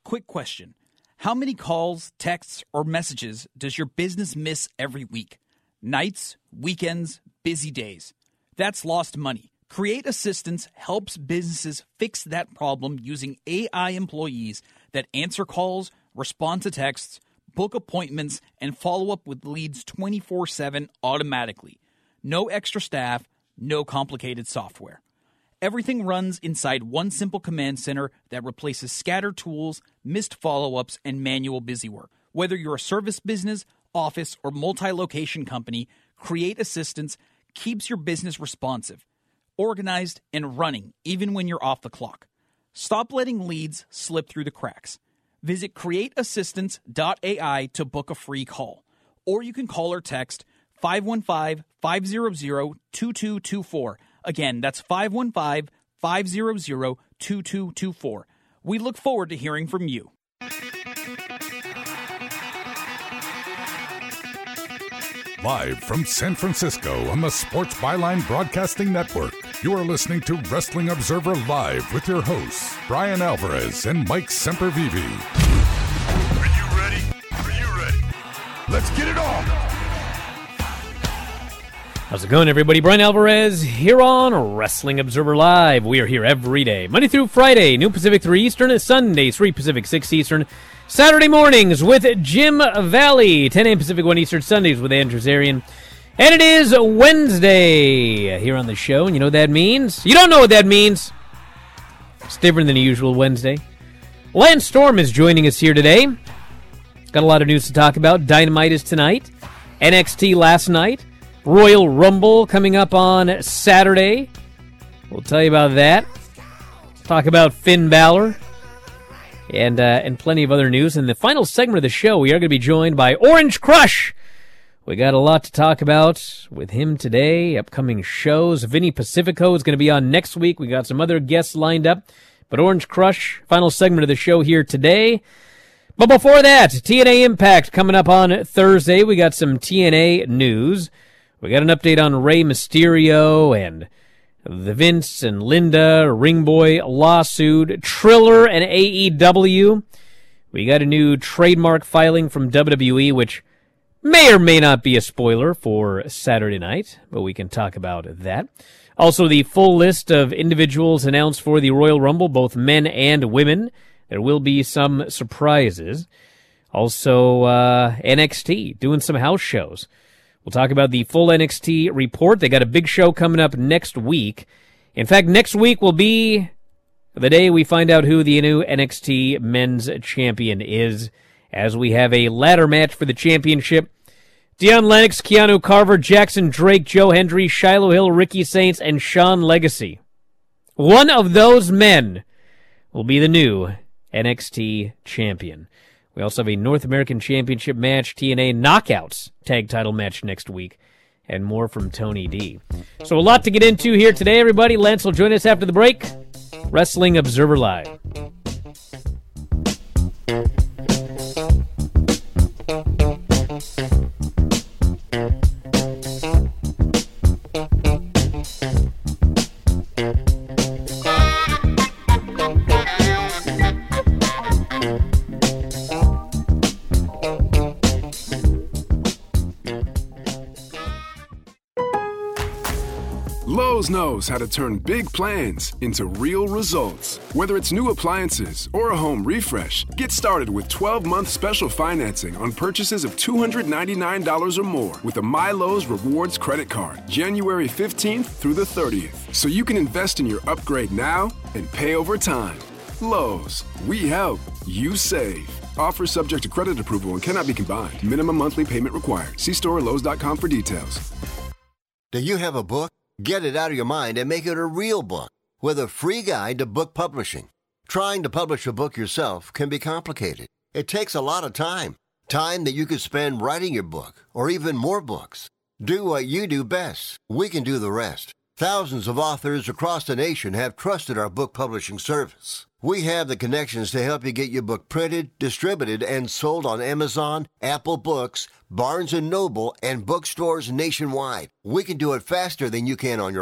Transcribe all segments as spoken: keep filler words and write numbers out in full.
Quick question. How many calls, texts, or messages does your business miss every week? Nights, weekends, busy days. That's lost money. Create Assistance helps businesses fix that problem using A I employees that answer calls, respond to texts, book appointments, and follow up with leads twenty-four seven automatically. No extra staff, no complicated software. Everything runs inside one simple command center that replaces scattered tools, missed follow-ups, and manual busywork. Whether you're a service business, office, or multi-location company, Create Assistance keeps your business responsive, organized, and running even when you're off the clock. Stop letting leads slip through the cracks. Visit create assistance dot A I to book a free call. Or you can call or text five one five, five zero zero, two two two four. Again, that's five one five, five zero zero, two two two four. We look forward to hearing from you. Live from San Francisco on the Sports Byline Broadcasting Network, you are listening to Wrestling Observer Live with your hosts, Brian Alvarez and Mike Sempervive. Are you ready? Are you ready? Let's get it on! How's it going, everybody? Brian Alvarez here on Wrestling Observer Live. We are here every day, Monday through Friday, noon Pacific, three Eastern, and Sunday, three Pacific, six Eastern. Saturday mornings with Jim Valley, ten a.m. Pacific, one Eastern. Sundays with Andrew Zarian. And it is Wednesday here on the show, and you know what that means? You don't know what that means. It's different than a usual Wednesday. Lance Storm is joining us here today. Got a lot of news to talk about. Dynamite is tonight. N X T last night. Royal Rumble coming up on Saturday. We'll tell you about that. Talk about Finn Balor. And uh, and plenty of other news. In the final segment of the show, we are going to be joined by Orange Crush. We got a lot to talk about with him today. Upcoming shows. Vinny Pacifico is going to be on next week. We got some other guests lined up. But Orange Crush, final segment of the show here today. But before that, T N A Impact coming up on Thursday. We got some T N A news. We got an update on Rey Mysterio and the Vince and Linda Ring Boy lawsuit, Triller and A E W. We got a new trademark filing from W W E, which may or may not be a spoiler for Saturday night, but we can talk about that. Also, the full list of individuals announced for the Royal Rumble, both men and women. There will be some surprises. Also, uh, N X T doing some house shows. We'll talk about the full N X T report. They got a big show coming up next week. In fact, next week will be the day we find out who the new N X T men's champion is, as we have a ladder match for the championship. Deion Lennox, Keanu Carver, Jackson Drake, Joe Hendry, Shiloh Hill, Ricky Saints, and Sean Legacy. One of those men will be the new N X T champion. We also have a North American Championship match, T N A Knockouts tag title match next week, and more from Tony D. So a lot to get into here today, everybody. Lance will join us after the break. Wrestling Observer Live. Lowe's knows how to turn big plans into real results. Whether it's new appliances or a home refresh, get started with twelve-month special financing on purchases of two hundred ninety-nine dollars or more with a MyLowe's Rewards credit card, January fifteenth through the thirtieth, so you can invest in your upgrade now and pay over time. Lowe's, we help, you save. Offer subject to credit approval and cannot be combined. Minimum monthly payment required. See store or lowes dot com for details. Do you have a book? Get it out of your mind and make it a real book with a free guide to book publishing. Trying to publish a book yourself can be complicated. It takes a lot of time. Time that you could spend writing your book or even more books. Do what you do best. We can do the rest. Thousands of authors across the nation have trusted our book publishing service. We have the connections to help you get your book printed, distributed, and sold on Amazon, Apple Books, Barnes and Noble, and bookstores nationwide. We can do it faster than you can on your own.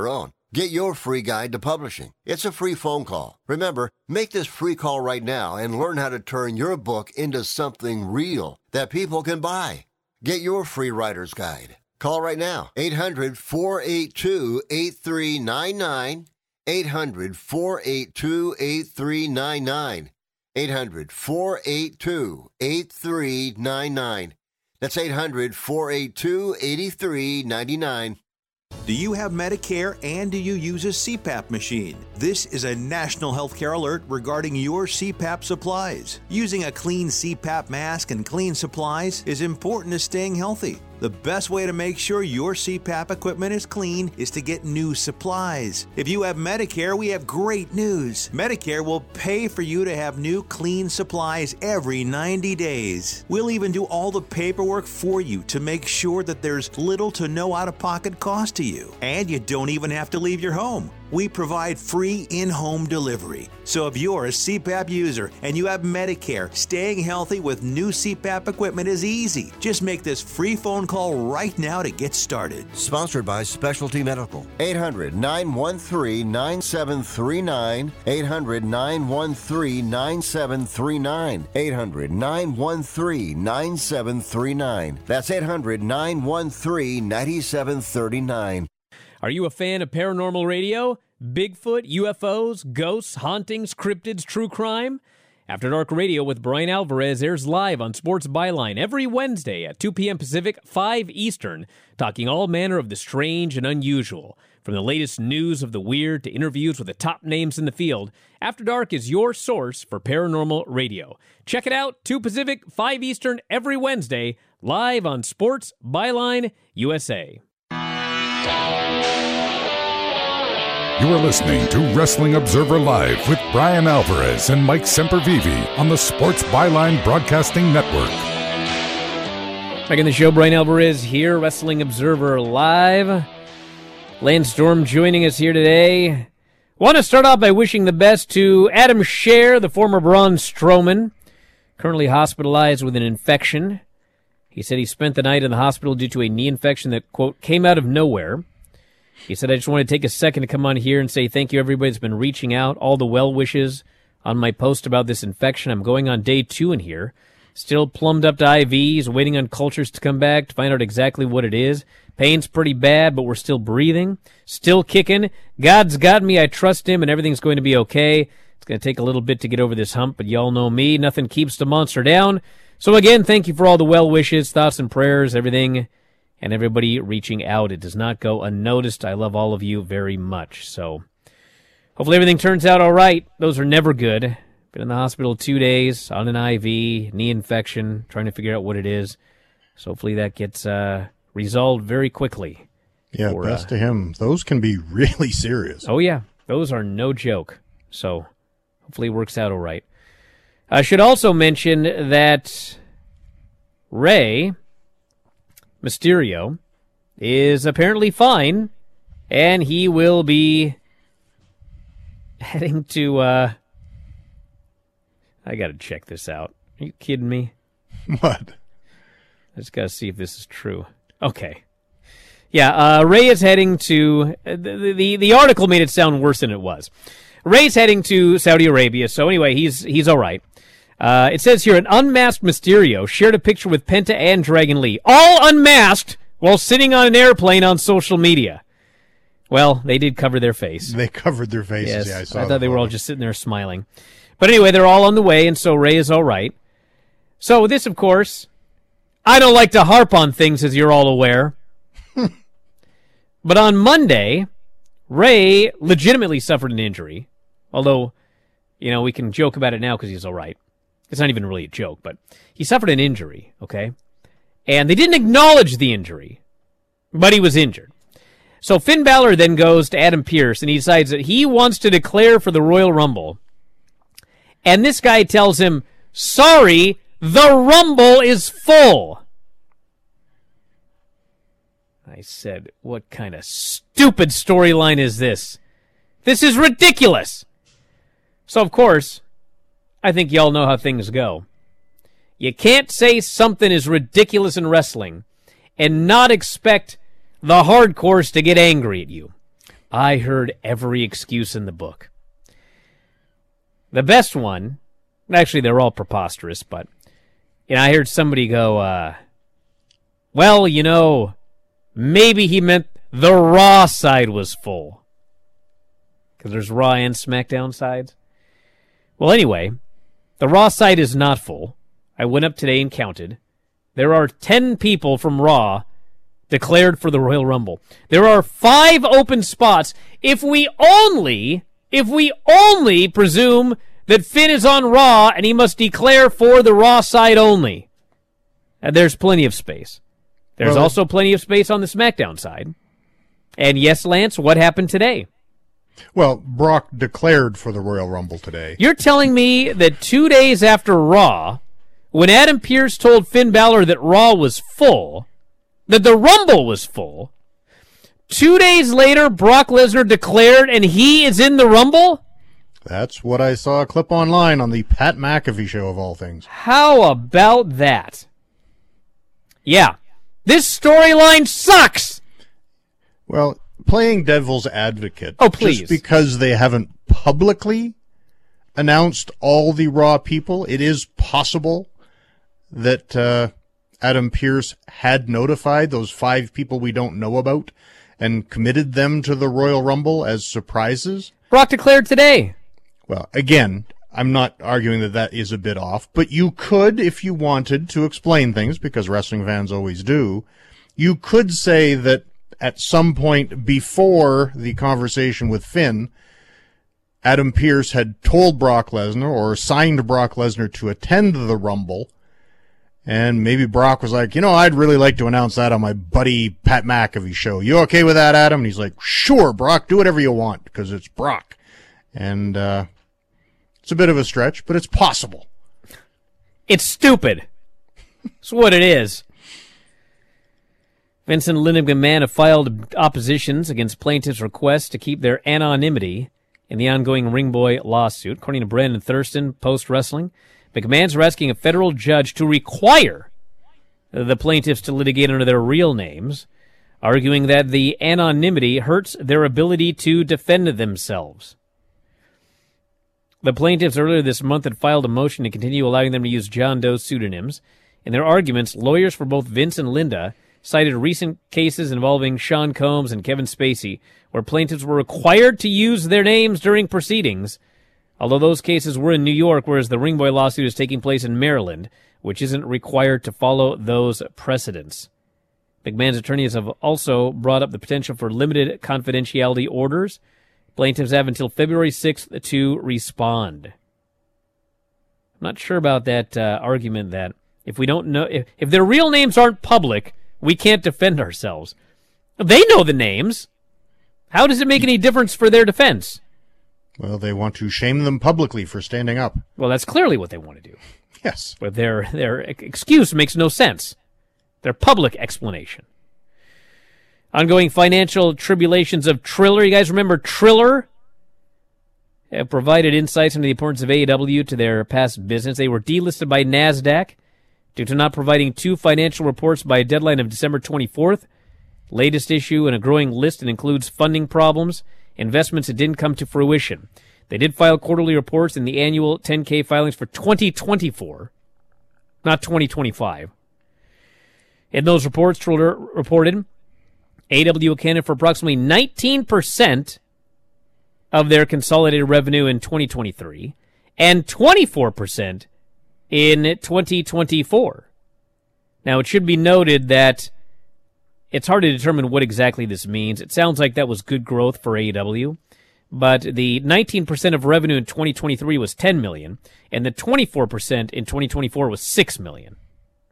Get your free guide to publishing. It's a free phone call. Remember, make this free call right now and learn how to turn your book into something real that people can buy. Get your free writer's guide. Call right now. eight hundred, four eight two, eight three nine nine. eight hundred, four eight two, eight three nine nine. eight hundred, four eight two, eight three nine nine. That's eight hundred, four eight two, eight three nine nine. Do you have Medicare and do you use a C PAP machine? This is a national healthcare alert regarding your C PAP supplies. Using a clean C PAP mask and clean supplies is important to staying healthy. The best way to make sure your C PAP equipment is clean is to get new supplies. If you have Medicare, we have great news. Medicare will pay for you to have new clean supplies every ninety days. We'll even do all the paperwork for you to make sure that there's little to no out-of-pocket cost to you. And you don't even have to leave your home. We provide free in-home delivery. So if you're a C PAP user and you have Medicare, staying healthy with new C PAP equipment is easy. Just make this free phone call right now to get started. Sponsored by Specialty Medical. eight hundred, nine one three, nine seven three nine. eight hundred, nine one three, nine seven three nine. eight hundred, nine one three, nine seven three nine. That's eight hundred, nine one three, nine seven three nine. Are you a fan of paranormal radio? Bigfoot, U F Os, ghosts, hauntings, cryptids, true crime? After Dark Radio with Brian Alvarez airs live on Sports Byline every Wednesday at two p.m. Pacific, five Eastern, talking all manner of the strange and unusual. From the latest news of the weird to interviews with the top names in the field, After Dark is your source for paranormal radio. Check it out, two Pacific, five Eastern, every Wednesday, live on Sports Byline U S A. You are listening to Wrestling Observer Live with Brian Alvarez and Mike Sempervive on the Sports Byline Broadcasting Network. Back in the show, Brian Alvarez here, Wrestling Observer Live. Lance Storm joining us here today. Want to start off by wishing the best to Adam Scherr, the former Braun Strowman, currently hospitalized with an infection. He said he spent the night in the hospital due to a knee infection that, quote, came out of nowhere. He said, I just want to take a second to come on here and say thank you everybody that's been reaching out, all the well wishes on my post about this infection. I'm going on day two in here. Still plumbed up to I Vs, waiting on cultures to come back to find out exactly what it is. Pain's pretty bad, but we're still breathing. Still kicking. God's got me. I trust him, and everything's going to be okay. It's going to take a little bit to get over this hump, but y'all know me. Nothing keeps the monster down. So again, thank you for all the well wishes, thoughts and prayers, everything, and everybody reaching out. It does not go unnoticed. I love all of you very much. So hopefully everything turns out all right. Those are never good. Been in the hospital two days, on an I V, knee infection, trying to figure out what it is. So hopefully that gets uh, resolved very quickly. Yeah, for, best uh, to him. Those can be really serious. Oh, yeah. Those are no joke. So hopefully it works out all right. I should also mention that Rey Mysterio is apparently fine, and he will be heading to, uh, I gotta check this out. Are you kidding me? What? I just gotta see if this is true. Okay. Yeah, uh, Rey is heading to, uh, the, the, the article made it sound worse than it was. Rey's heading to Saudi Arabia, so anyway, he's, he's alright. Uh, it says here, an unmasked Mysterio shared a picture with Penta and Dragon Lee, all unmasked while sitting on an airplane on social media. Well, they did cover their face. They covered their faces. Yes, Yeah, I saw I thought the they were all photo. just sitting there smiling. But anyway, they're all on the way, and so Rey is all right. So this, of course, I don't like to harp on things, as you're all aware. But on Monday, Rey legitimately suffered an injury. Although, you know, we can joke about it now because he's all right. It's not even really a joke, but he suffered an injury, okay? And they didn't acknowledge the injury, but he was injured. So Finn Balor then goes to Adam Pearce, and he decides that he wants to declare for the Royal Rumble. And this guy tells him, sorry, the Rumble is full. I said, what kind of stupid storyline is this? This is ridiculous. So, of course, I think y'all know how things go. You can't say something is ridiculous in wrestling and not expect the hardcores to get angry at you. I heard every excuse in the book. The best one, actually they're all preposterous, but you know, I heard somebody go, uh, well, you know, maybe he meant the Raw side was full. Because there's Raw and SmackDown sides. Well, anyway, the Raw side is not full. I went up today and counted. There are ten people from Raw declared for the Royal Rumble. There are five open spots. If we only, if we only presume that Finn is on Raw and he must declare for the Raw side only, and there's plenty of space. There's well, also plenty of space on the SmackDown side. And yes, Lance, what happened today? Well, Brock declared for the Royal Rumble today. You're telling me that two days after Raw, when Adam Pearce told Finn Balor that Raw was full, that the Rumble was full, two days later, Brock Lesnar declared and he is in the Rumble? That's what I saw a clip online on the Pat McAfee show, of all things. How about that? Yeah. This storyline sucks! Well, playing devil's advocate, oh, please. just because they haven't publicly announced all the Raw people, it is possible that uh, Adam Pearce had notified those five people we don't know about and committed them to the Royal Rumble as surprises. Brock declared today. Well, again, I'm not arguing that that is a bit off, but you could, if you wanted to explain things, because wrestling fans always do, you could say that at some point before the conversation with Finn, Adam Pearce had told Brock Lesnar or signed Brock Lesnar to attend the Rumble, and maybe Brock was like, you know, I'd really like to announce that on my buddy Pat McAfee show. You okay with that, Adam? And he's like, sure, Brock, do whatever you want, because it's Brock. And uh, it's a bit of a stretch, but it's possible. It's stupid. That's what it is. Vincent Linda McMahon have filed oppositions against plaintiffs' requests to keep their anonymity in the ongoing Ring Boy lawsuit. According to Brandon Thurston, Post Wrestling, McMahon's are asking a federal judge to require the plaintiffs to litigate under their real names, arguing that the anonymity hurts their ability to defend themselves. The plaintiffs earlier this month had filed a motion to continue allowing them to use John Doe pseudonyms. In their arguments, lawyers for both Vince and Linda cited recent cases involving Sean Combs and Kevin Spacey, where plaintiffs were required to use their names during proceedings, although those cases were in New York, whereas the Ring Boy lawsuit is taking place in Maryland, which isn't required to follow those precedents. McMahon's attorneys have also brought up the potential for limited confidentiality orders. Plaintiffs have until February sixth to respond. I'm not sure about that uh, argument that if we don't know, if, if their real names aren't public, we can't defend ourselves. They know the names. How does it make any difference for their defense? Well, they want to shame them publicly for standing up. Well, that's clearly what they want to do. Yes. But their their excuse makes no sense. Their public explanation. Ongoing financial tribulations of Triller. You guys remember Triller? Have provided insights into the importance of A E W to their past business. They were delisted by NASDAQ due to not providing two financial reports by a deadline of December twenty-fourth. Latest issue in a growing list and includes funding problems, investments that didn't come to fruition. They did file quarterly reports in the annual ten K filings for twenty twenty-four, not twenty twenty-five. In those reports, Triller reported A E W accounted for approximately nineteen percent of their consolidated revenue in twenty twenty-three and twenty-four percent in twenty twenty-four. Now, it should be noted that it's hard to determine what exactly this means. It sounds like that was good growth for A E W, but the nineteen percent of revenue in twenty twenty-three was ten million dollars, and the twenty-four percent in twenty twenty-four was six million dollars.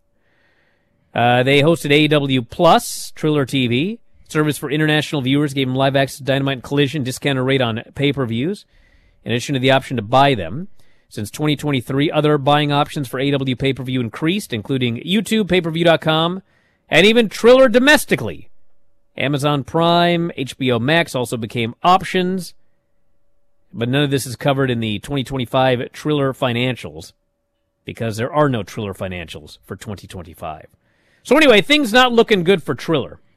Uh, they hosted A E W Plus, Triller T V, service for international viewers, gave them live access to Dynamite and Collision, discounted rate on pay-per-views, in addition to the option to buy them. Since twenty twenty-three, other buying options for A E W pay-per-view increased, including YouTube, pay per view dot com, and even Triller domestically. Amazon Prime, H B O Max also became options, but none of this is covered in the twenty twenty-five Triller financials because there are no Triller financials for twenty twenty-five. So anyway, things not looking good for Triller.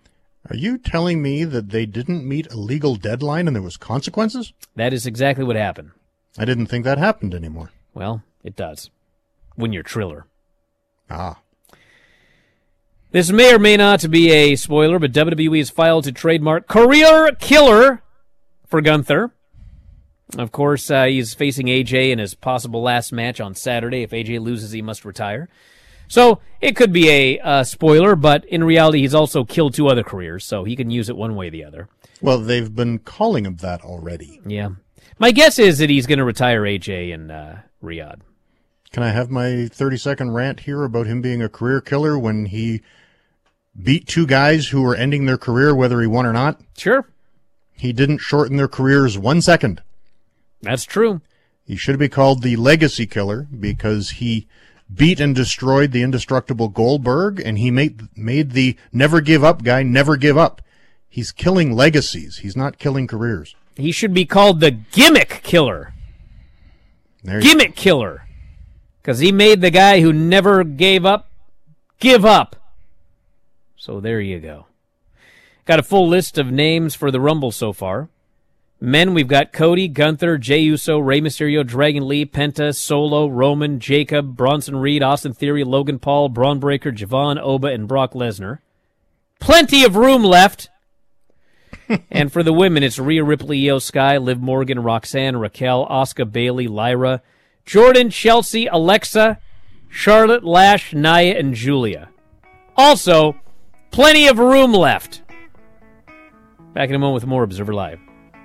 Are you telling me that they didn't meet a legal deadline and there was consequences? That is exactly what happened. I didn't think that happened anymore. Well, it does. When you're Triller. Ah. This may or may not be a spoiler, but W W E has filed to trademark Career Killer for Gunther. Of course, uh, he's facing A J in his possible last match on Saturday. If A J loses, he must retire. So it could be a uh, spoiler, but in reality, he's also killed two other careers, so he can use it one way or the other. Well, they've been calling him that already. Yeah. My guess is that he's going to retire A J in uh, Riyadh. Can I have my thirty-second rant here about him being a career killer when he beat two guys who were ending their career whether he won or not? Sure. He didn't shorten their careers one second. That's true. He should be called the legacy killer because he beat and destroyed the indestructible Goldberg, and he made made the never give up guy never give up. He's killing legacies. He's not killing careers. He should be called the gimmick killer. There gimmick killer. Because he made the guy who never gave up give up. So there you go. Got a full list of names for the Rumble so far. Men, we've got Cody, Gunther, Jey Uso, Rey Mysterio, Dragon Lee, Penta, Solo, Roman, Jacob, Bronson Reed, Austin Theory, Logan Paul, Braun Breaker, Javon, Oba, and Brock Lesnar. Plenty of room left. And for the women, it's Rhea Ripley, Io Sky, Liv Morgan, Roxanne, Raquel, Asuka, Bayley, Lyra, Jordan, Chelsea, Alexa, Charlotte, Lash, Nia, and Julia. Also, plenty of room left. Back in a moment with more Observer Live.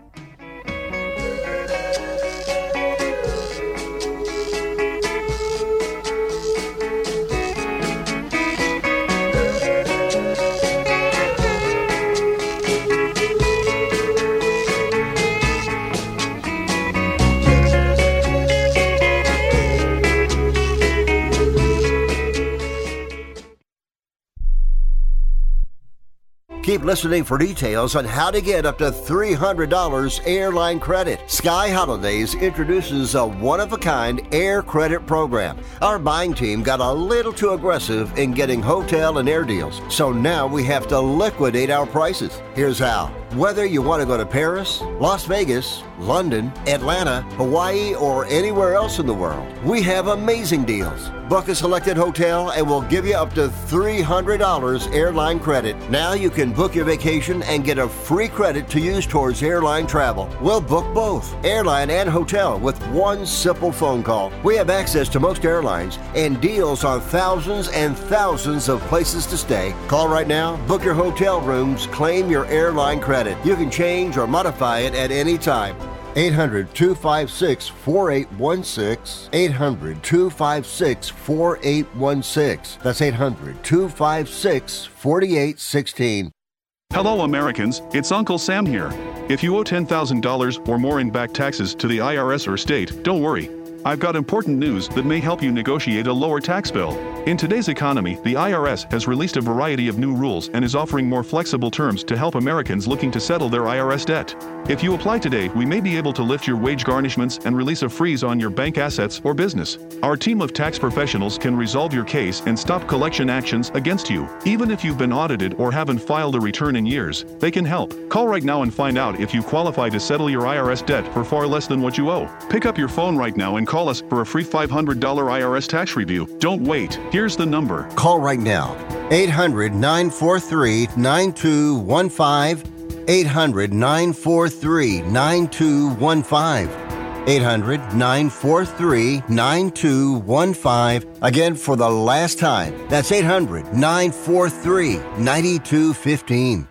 Keep listening for details on how to get up to three hundred dollars airline credit. Sky Holidays introduces a one-of-a-kind air credit program. Our buying team got a little too aggressive in getting hotel and air deals, so now we have to liquidate our prices. Here's how. Whether you want to go to Paris, Las Vegas, London, Atlanta, Hawaii, or anywhere else in the world, we have amazing deals. Book a selected hotel and we'll give you up to three hundred dollars airline credit. Now you can book your vacation and get a free credit to use towards airline travel. We'll book both, airline and hotel, with one simple phone call. We have access to most airlines and deals on thousands and thousands of places to stay. Call right now, book your hotel rooms, claim your airline credit. You can change or modify it at any time. eight hundred, two five six, four eight one six. eight hundred, two five six, four eight one six. That's eight hundred, two five six, four eight one six. Hello Americans, it's Uncle Sam here. If you owe ten thousand dollars or more in back taxes to the I R S or state, don't worry. I've got important news that may help you negotiate a lower tax bill. In today's economy, the I R S has released a variety of new rules and is offering more flexible terms to help Americans looking to settle their I R S debt. If you apply today, we may be able to lift your wage garnishments and release a freeze on your bank assets or business. Our team of tax professionals can resolve your case and stop collection actions against you. Even if you've been audited or haven't filed a return in years, they can help. Call right now and find out if you qualify to settle your I R S debt for far less than what you owe. Pick up your phone right now and call us for a free five hundred dollars I R S tax review. Don't wait. Here's the number. Call right now. eight hundred, nine four three, nine two one five. eight hundred, nine four three, nine two one five. eight hundred, nine four three, nine two one five. Again, for the last time, that's eight hundred, nine four three, nine two one five.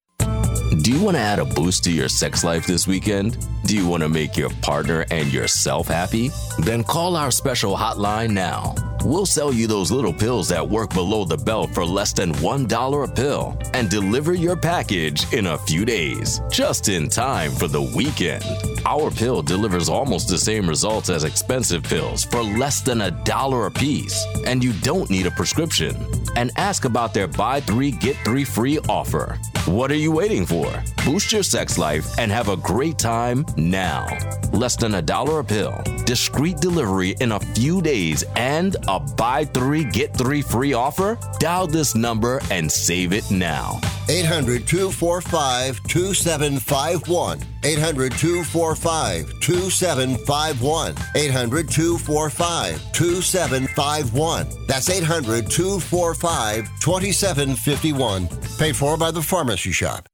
Do you want to add a boost to your sex life this weekend? Do you want to make your partner and yourself happy? Then call our special hotline now. We'll sell you those little pills that work below the belt for less than one dollar a pill and deliver your package in a few days, just in time for the weekend. Our pill delivers almost the same results as expensive pills for less than a dollar a piece, and you don't need a prescription. And ask about their buy three, get three free offer. What are you waiting for? Boost your sex life and have a great time now. Less than a dollar a pill, discreet delivery in a few days, and a buy three, get three free offer? Dial this number and save it now. eight hundred, two four five, two seven five one. eight hundred, two four five, two seven five one. eight hundred, two four five, two seven five one. That's eight hundred, two four five, two seven five one. Paid for by the Pharmacy Shop.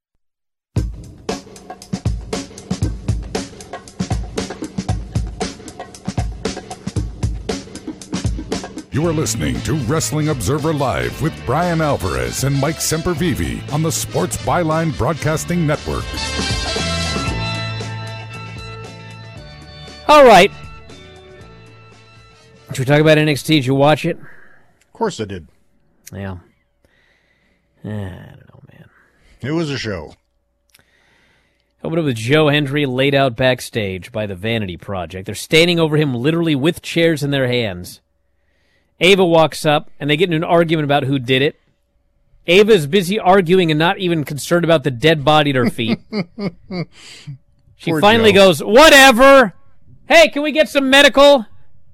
You are listening to Wrestling Observer Live with Brian Alvarez and Mike Sempervive on the Sports Byline Broadcasting Network. All right. Should we talk about N X T? Did you watch it? Of course I did. Yeah. I don't know, man. It was a show. Opened up with Joe Hendry laid out backstage by the Vanity Project. They're standing over him literally with chairs in their hands. Ava walks up, and they get into an argument about who did it. Ava is busy arguing and not even concerned about the dead body at her feet. She Poor finally Joe. goes, whatever! Hey, can we get some medical?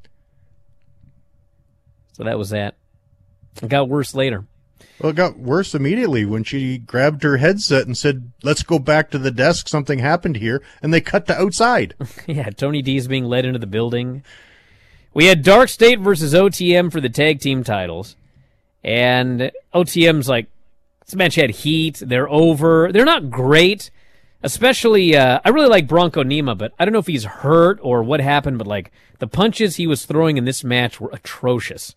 So that was that. It got worse later. Well, it got worse immediately when she grabbed her headset and said, let's go back to the desk, something happened here, and they cut to outside. Yeah, Tony D's being led into the building. We had Dark State versus O T M for the tag team titles. And O T M's like, this match had heat. They're over. They're not great. Especially, uh, I really like Bronco Nima, but I don't know if he's hurt or what happened, but like, the punches he was throwing in this match were atrocious.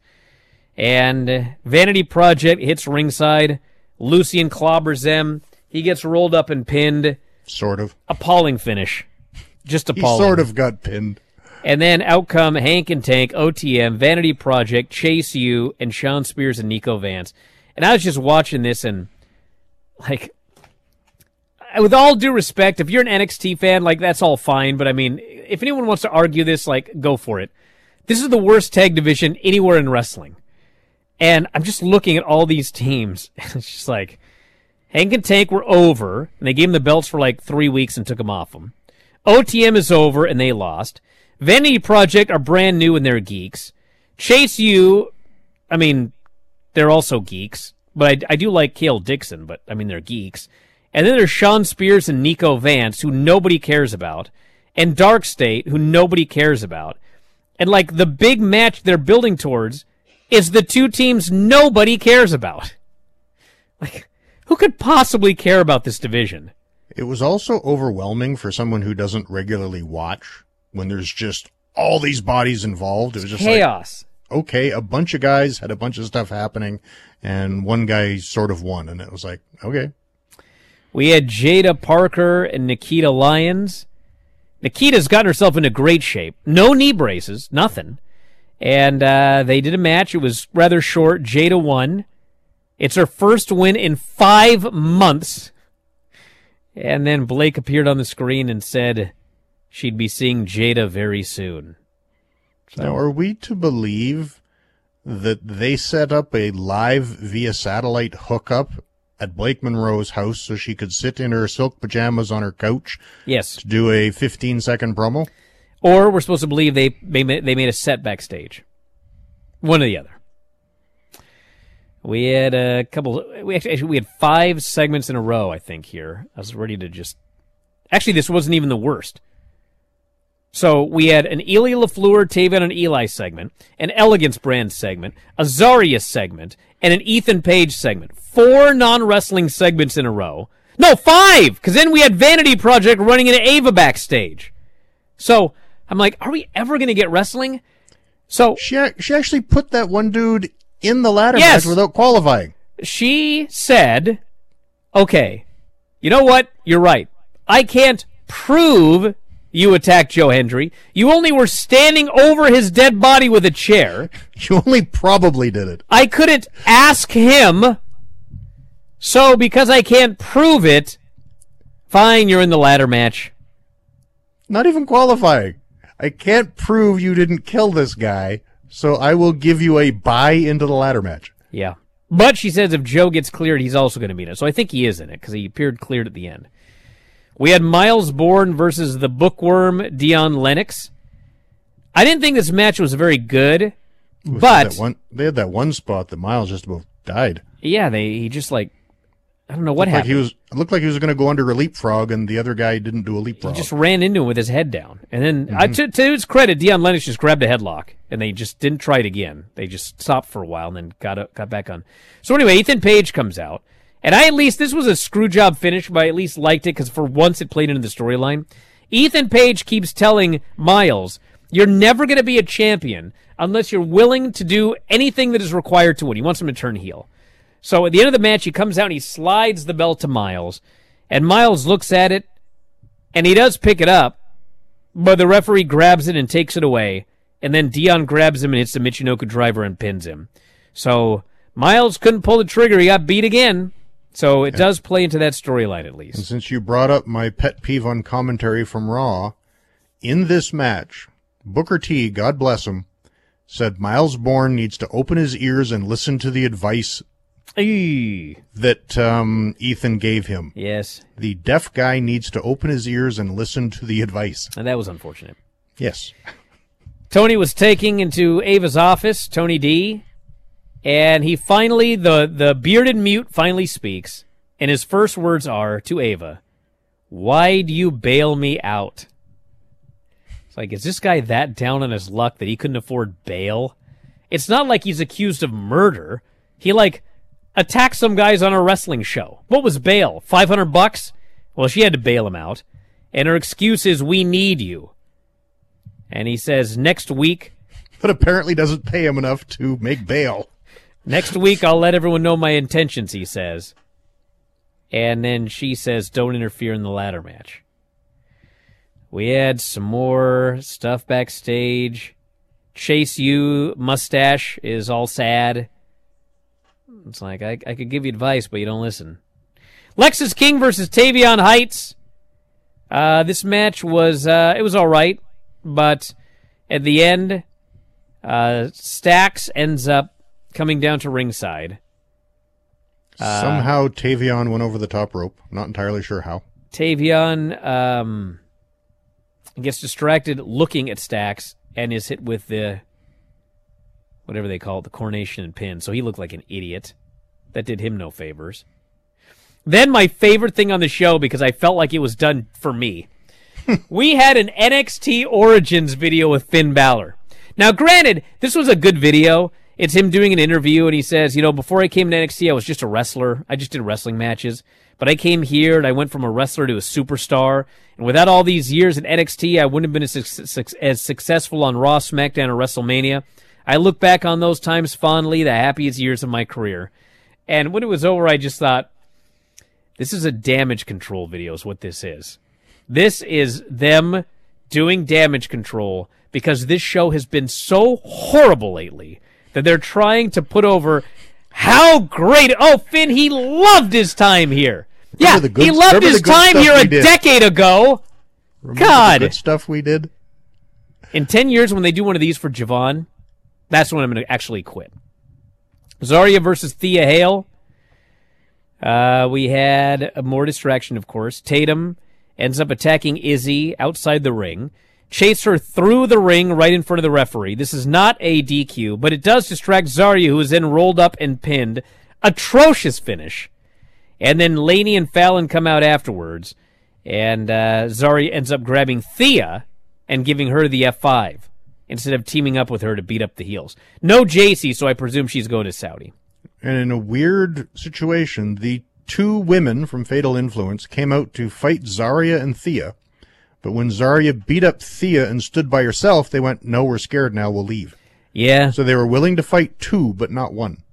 And Vanity Project hits ringside. Lucian clobbers them. He gets rolled up and pinned. Sort of. Appalling finish. Just He appalling. sort of got pinned. And then out come Hank and Tank, O T M, Vanity Project, Chase U, and Sean Spears and Nico Vance. And I was just watching this and, like, with all due respect, if you're an N X T fan, like, that's all fine. But, I mean, if anyone wants to argue this, like, go for it. This is the worst tag division anywhere in wrestling. And I'm just looking at all these teams. And it's just like, Hank and Tank were over, and they gave them the belts for, like, three weeks and took them off them. O T M is over, and they lost. Vanity Project are brand new and they're geeks. Chase U, I mean, they're also geeks. But I, I do like Cale Dixon, but, I mean, they're geeks. And then there's Sean Spears and Nico Vance, who nobody cares about. And Dark State, who nobody cares about. And, like, the big match they're building towards is the two teams nobody cares about. Like, who could possibly care about this division? It was also overwhelming for someone who doesn't regularly watch when there's just all these bodies involved. It was just chaos. Like, okay, a bunch of guys had a bunch of stuff happening, and one guy sort of won, and it was like, okay. We had Jada Parker and Nikita Lyons. Nikita's gotten herself into great shape. No knee braces, nothing. And uh, they did a match. It was rather short. Jada won. It's her first win in five months. And then Blake appeared on the screen and said she'd be seeing Jada very soon. So, now, are we to believe that they set up a live via satellite hookup at Blake Monroe's house so she could sit in her silk pajamas on her couch? Yes. To do a fifteen-second promo? Or we're supposed to believe they they made a set backstage. One or the other. We had a couple. We actually we had five segments in a row, I think. Here, I was ready to just. Actually, this wasn't even the worst. So we had an Ely LaFleur, Taven, and Eli segment, an Elegance brand segment, a Zarius segment, and an Ethan Page segment. Four non-wrestling segments in a row. No, five! Because then we had Vanity Project running into Ava backstage. So I'm like, are we ever going to get wrestling? So she she actually put that one dude in the ladder yes, match without qualifying. She said, okay, you know what? You're right. I can't prove you attacked Joe Hendry. You only were standing over his dead body with a chair. You only probably did it. I couldn't ask him. So because I can't prove it, fine, you're in the ladder match. Not even qualifying. I can't prove you didn't kill this guy, so I will give you a bye into the ladder match. Yeah. But she says if Joe gets cleared, he's also going to be in it. So I think he is in it because he appeared cleared at the end. We had Miles Bourne versus the Bookworm, Dion Lennox. I didn't think this match was very good, but that one, they had that one spot that Miles just about died. Yeah, they he just like I don't know what looked happened. Like he was, it looked like he was going to go under a leapfrog, and the other guy didn't do a leapfrog. He just ran into him with his head down. And then, Mm-hmm. I, to, to his credit, Dion Lennox just grabbed a headlock, and they just didn't try it again. They just stopped for a while and then got up, got back on. So anyway, Ethan Page comes out. And I at least, this was a screw job finish, but I at least liked it because for once it played into the storyline. Ethan Page keeps telling Miles, you're never going to be a champion unless you're willing to do anything that is required to win. He wants him to turn heel. So at the end of the match, he comes out and he slides the belt to Miles. And Miles looks at it, and he does pick it up, but the referee grabs it and takes it away. And then Dion grabs him and hits the Michinoku driver and pins him. So Miles couldn't pull the trigger. He got beat again. So it does play into that storyline at least. And since you brought up my pet peeve on commentary from Raw, in this match, Booker T, God bless him, said Miles Bourne needs to open his ears and listen to the advice Eee. that um, Ethan gave him. Yes. The deaf guy needs to open his ears and listen to the advice. And that was unfortunate. Yes. Tony was taking into Ava's office, Tony D, and he finally, the, the bearded mute finally speaks, and his first words are to Ava, why do you bail me out? It's like, is this guy that down on his luck that he couldn't afford bail? It's not like he's accused of murder. He, like, attacked some guys on a wrestling show. What was bail? five hundred bucks? Well, she had to bail him out. And her excuse is, we need you. And he says, next week... But apparently doesn't pay him enough to make bail. Next week, I'll let everyone know my intentions, he says. And then she says, don't interfere in the ladder match. We had some more stuff backstage. Chase U mustache is all sad. It's like, I, I could give you advice, but you don't listen. Lexis King versus Tavion Heights. Uh, this match was, uh, it was all right, but at the end, uh, Stax ends up coming down to ringside. Uh, Somehow Tavion went over the top rope. Not entirely sure how. Tavion um, gets distracted looking at Stax and is hit with the, whatever they call it, the coronation and pin. So he looked like an idiot. That did him no favors. Then my favorite thing on the show, because I felt like it was done for me, we had an N X T Origins video with Finn Balor. Now, granted, this was a good video. It's him doing an interview, and he says, you know, before I came to N X T, I was just a wrestler. I just did wrestling matches. But I came here, and I went from a wrestler to a superstar. And without all these years in N X T, I wouldn't have been as, as successful on Raw, SmackDown, or WrestleMania. I look back on those times fondly, the happiest years of my career. And when it was over, I just thought, this is a damage control video is what this is. This is them doing damage control because this show has been so horrible lately that they're trying to put over how great... Oh, Finn, he loved his time here. Yeah, the good- he loved remember his the good time stuff here we a did? decade ago. Remember God. the good stuff we did? In ten years, when they do one of these for Javon, that's when I'm going to actually quit. Zarya versus Thea Hale. Uh, we had a more distraction, of course. Tatum ends up attacking Izzy outside the ring. Chase her through the ring right in front of the referee. This is not a D Q, but it does distract Zarya, who is then rolled up and pinned. Atrocious finish. And then Laney and Fallon come out afterwards, and uh, Zarya ends up grabbing Thea and giving her the F five instead of teaming up with her to beat up the heels. No J C, so I presume she's going to Saudi. And in a weird situation, the two women from Fatal Influence came out to fight Zarya and Thea. But when Zarya beat up Thea and stood by herself, they went, no, we're scared now, we'll leave. Yeah. So they were willing to fight two, but not one.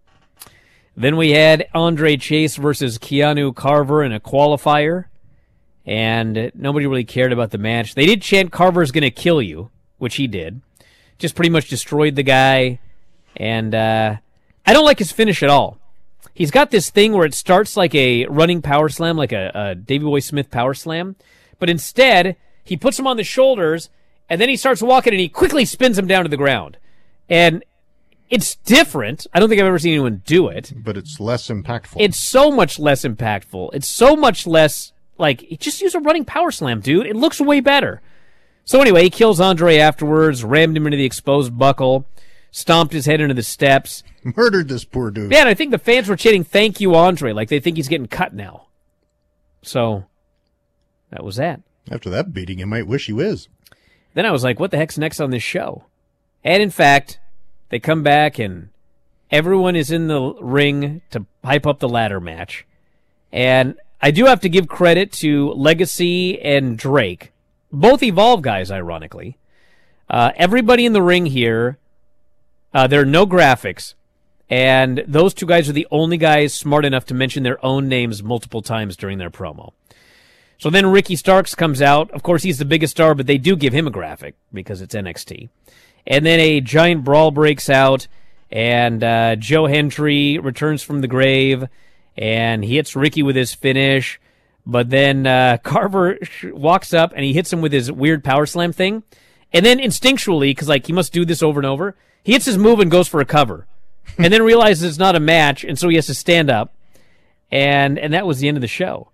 Then we had Andre Chase versus Keanu Carver in a qualifier. And nobody really cared about the match. They did chant Carver's going to kill you, which he did. Just pretty much destroyed the guy. And uh, I don't like his finish at all. He's got this thing where it starts like a running power slam, like a, a Davey Boy Smith power slam. But instead, he puts him on the shoulders, and then he starts walking, and he quickly spins him down to the ground. And it's different. I don't think I've ever seen anyone do it. But it's less impactful. It's so much less impactful. It's so much less, like, just use a running power slam, dude. It looks way better. So anyway, he kills Andre afterwards, rammed him into the exposed buckle. stomped his head into the steps. Murdered this poor dude. Yeah, and I think the fans were chanting, "Thank you, Andre," like they think he's getting cut now. So, that was that. After that beating, you might wish he was. Then I was like, what the heck's next on this show? And in fact, they come back and everyone is in the ring to hype up the ladder match. And I do have to give credit to Legacy and Drake, both Evolve guys, ironically. Uh, everybody in the ring here, uh, there are no graphics, and those two guys are the only guys smart enough to mention their own names multiple times during their promo. So then Ricky Starks comes out. Of course, he's the biggest star, but they do give him a graphic because it's N X T. And then a giant brawl breaks out, and uh, Joe Hendry returns from the grave, and he hits Ricky with his finish. But then uh, Carver walks up, and he hits him with his weird power slam thing. And then instinctually, because like he must do this over and over, he hits his move and goes for a cover. And then realizes it's not a match, and so he has to stand up. And and that was the end of the show.